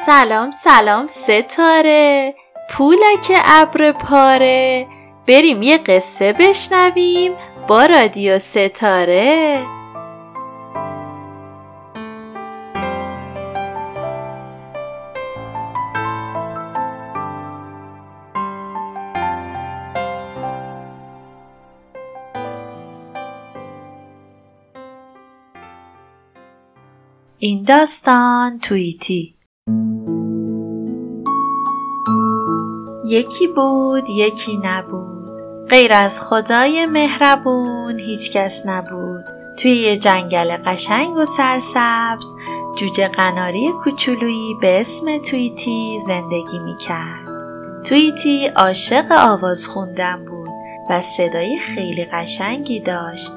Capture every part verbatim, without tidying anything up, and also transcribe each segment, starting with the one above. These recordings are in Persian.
سلام سلام ستاره، پولک ابر پاره، بریم یه قصه بشنویم با رادیو ستاره. این داستان توییتی. یکی بود یکی نبود، غیر از خدای مهربون هیچ کس نبود. توی یه جنگل قشنگ و سرسبز جوجه قناری کوچولویی به اسم توییتی زندگی میکرد. توییتی عاشق آواز خوندن بود و صدای خیلی قشنگی داشت،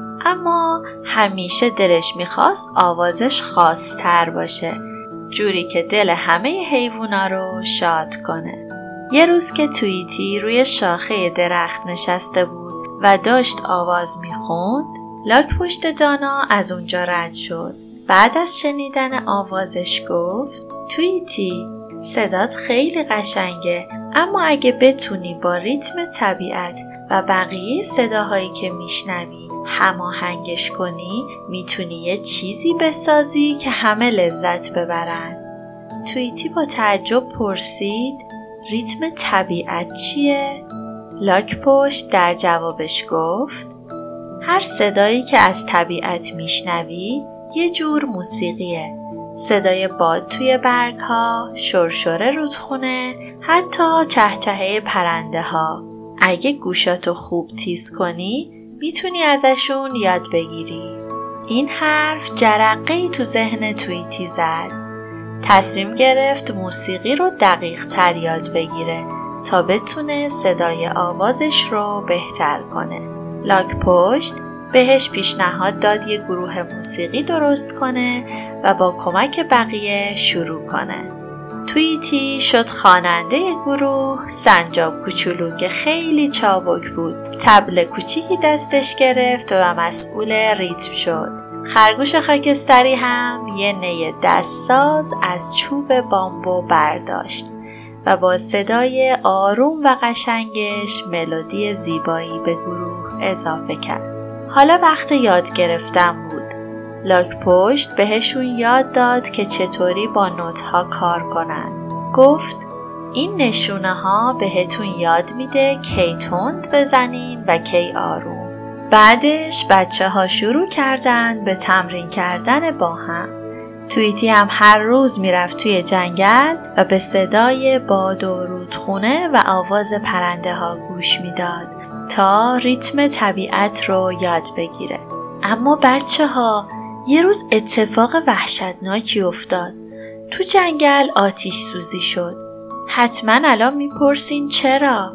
اما همیشه دلش میخواست آوازش خاص‌تر باشه، جوری که دل همه حیوونا رو شاد کنه. یه روز که توییتی روی شاخه درخت نشسته بود و داشت آواز میخوند، لاک پشت دانا از اونجا رد شد. بعد از شنیدن آوازش گفت: توییتی، صدات خیلی قشنگه، اما اگه بتونی با ریتم طبیعت و بقیه صداهایی که میشنوی هماهنگش کنی، میتونی یه چیزی بسازی که همه لذت ببرن. توییتی با تعجب پرسید: ریتم طبیعت چیه؟ لاک پشت در جوابش گفت: هر صدایی که از طبیعت میشنوی یه جور موسیقیه. صدای باد توی برگ‌ها، شرشر رودخونه، حتی چهچهه پرنده ها. اگه گوشاتو خوب تیز کنی میتونی ازشون یاد بگیری. این حرف جرقه‌ای تو ذهن توییتی زد. تصمیم گرفت موسیقی رو دقیق تر یاد بگیره تا بتونه صدای آوازش رو بهتر کنه. لاک پشت بهش پیشنهاد داد یه گروه موسیقی درست کنه و با کمک بقیه شروع کنه. توییتی شد خواننده گروه. سنجاب کوچولو که خیلی چابک بود طبل کوچیکی دستش گرفت و مسئول ریتم شد. خرگوش خاکستری هم یه نی دستساز از چوب بامبو برداشت و با صدای آروم و قشنگش ملودی زیبایی به گروه اضافه کرد. حالا وقت یاد گرفتن بود. لاک پشت بهشون یاد داد که چطوری با نوت‌ها کار کنن. گفت: این نشونه ها بهتون یاد میده کی تند بزنین و کی آروم. بعدش بچه ها شروع کردن به تمرین کردن با هم. توییتی هم هر روز میرفت توی جنگل و به صدای باد و رودخونه و آواز پرنده ها گوش میداد تا ریتم طبیعت رو یاد بگیره. اما بچه ها، یه روز اتفاق وحشتناکی افتاد. تو جنگل آتش سوزی شد. حتما الان میپرسین چرا؟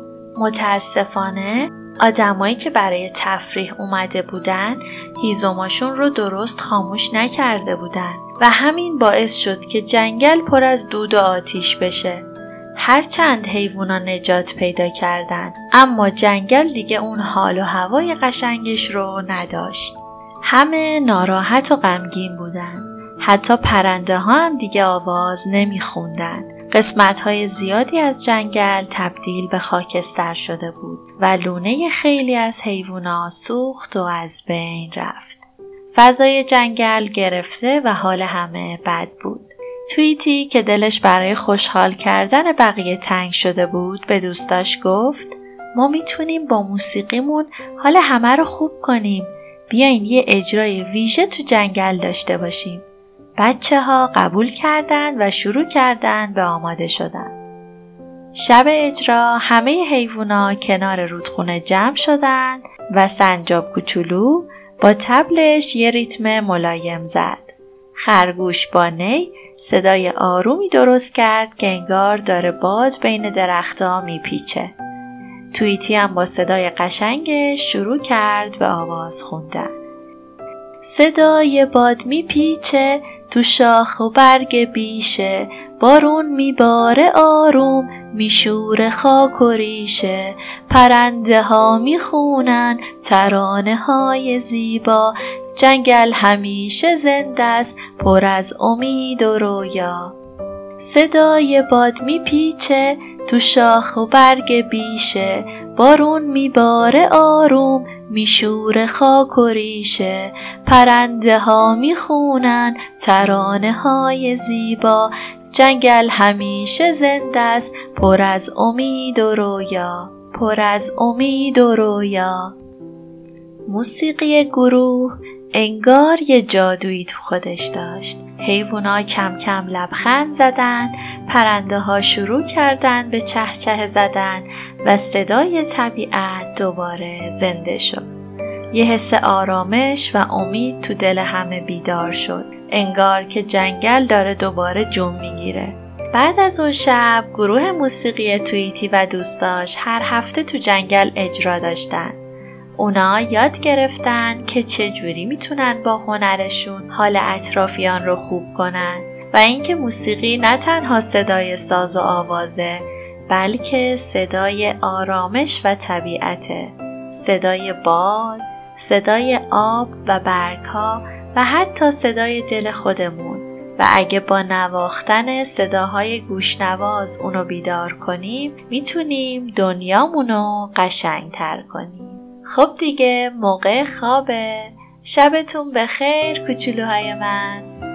متاسفانه آدمایی که برای تفریح اومده بودن هیزماشون رو درست خاموش نکرده بودن و همین باعث شد که جنگل پر از دود و آتش بشه. هرچند حیوونا نجات پیدا کردن، اما جنگل دیگه اون حال و هوای قشنگش رو نداشت. همه ناراحت و غمگین بودن. حتی پرنده ها هم دیگه آواز نمی خوندن. قسمت های زیادی از جنگل تبدیل به خاکستر شده بود و لونه خیلی از حیوونا سوخت و از بین رفت. فضای جنگل گرفته و حال همه بد بود. توییتی که دلش برای خوشحال کردن بقیه تنگ شده بود به دوستاش گفت: ما میتونیم با موسیقیمون حال همه رو خوب کنیم. بیاین یه اجرای ویژه تو جنگل داشته باشیم. بچه ها قبول کردند و شروع کردند به آماده شدن. شب اجرا همه حیوونا کنار رودخونه جمع شدند و سنجاب کوچولو با طبلش یه ریتم ملایم زد. خرگوش با نی صدای آرومی درست کرد که انگار داره باد بین درخت‌ها میپیچه. توییتی هم با صدای قشنگش شروع کرد به آواز خوندن. صدای باد میپیچه تو شاخ و برگ بیشه، بارون میباره آروم میشوره خاک و ریشه، پرنده ها میخونن ترانه های زیبا، جنگل همیشه زنده است پر از امید و رویا. صدای باد میپیچه تو شاخ و برگ بیشه، بارون میباره آروم میشوره خاک و ریشه، پرنده ها میخونن ترانه های زیبا، جنگل همیشه زنده است پر از امید و رویا، پر از امید و رویا. موسیقی گروه انگار یه جادویی تو خودش داشت. حیوونا کم کم لبخند زدن، پرنده ها شروع کردن به چهچه زدن و صدای طبیعت دوباره زنده شد. یه حس آرامش و امید تو دل همه بیدار شد، انگار که جنگل داره دوباره جون میگیره. بعد از اون شب گروه موسیقی توییتی و دوستاش هر هفته تو جنگل اجرا داشتن. اونا یاد گرفتن که چجوری میتونن با هنرشون حال اطرافیان رو خوب کنن و اینکه موسیقی نه تنها صدای ساز و آوازه، بلکه صدای آرامش و طبیعته، صدای باد، صدای آب و برگ‌ها و حتی صدای دل خودمون. و اگه با نواختن صداهای گوشنواز اونو بیدار کنیم، میتونیم دنیامونو قشنگتر کنیم. خب دیگه موقع خوابه. شبتون بخیر کوچولوهای من.